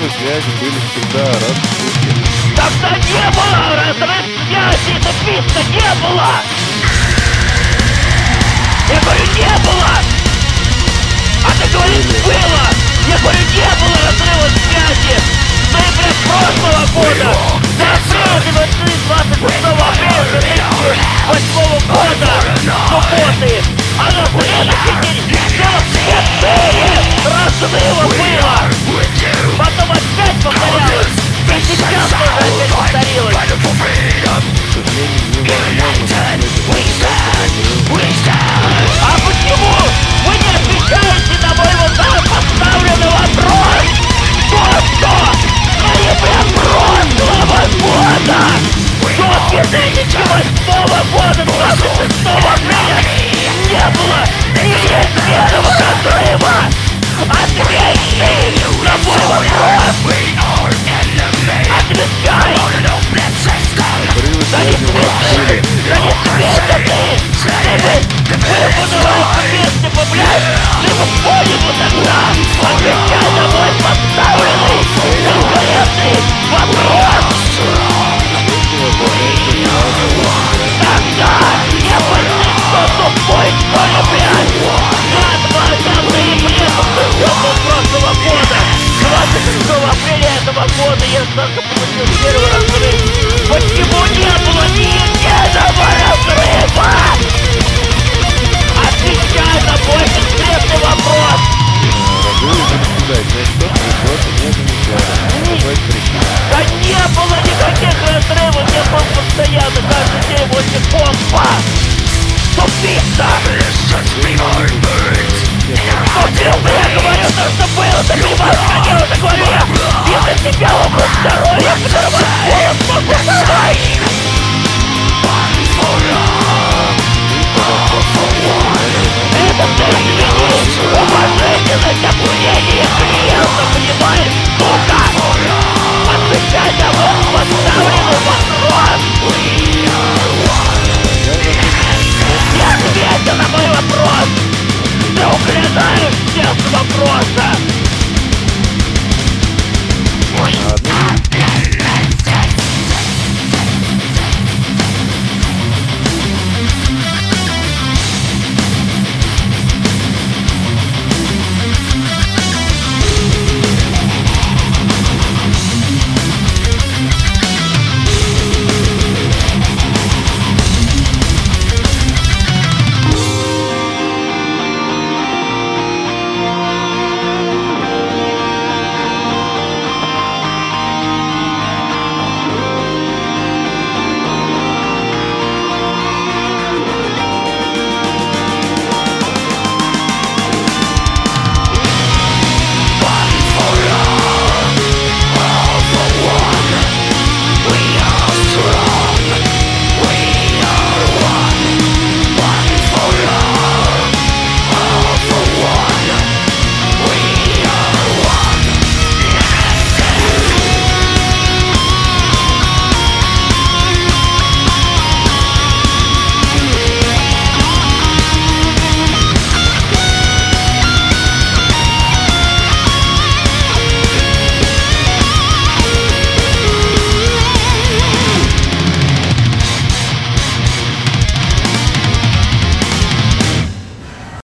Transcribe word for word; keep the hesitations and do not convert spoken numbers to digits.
Разрывы связи были всегда раз в сутки. Тогда не было разрыв связи, написано не было! Я говорю, не было! А ты говоришь, было! Я говорю, не было разрыва связи! В ноябре прошлого года! До апреля двадцать шестого апреля две тысячи восьмого года! Субботы! А на следующий день целых четыре разрыва было! Потом опять повторялось! И сейчас тоже опять повторилось! К сожалению, невозможно А почему вы не отвечаете на мой вот поставленный вопрос? То, что в ноябре прошлого года до две тысячи восьмого года, двадцать шестого апреля, не было ни единого разрыва! Ответьте на мой вопрос! Отвечай! Разрывы Да не связи у вас смейся! были. Да не смейся ты! Ты бы выпадала из песни, блядь! Ты бы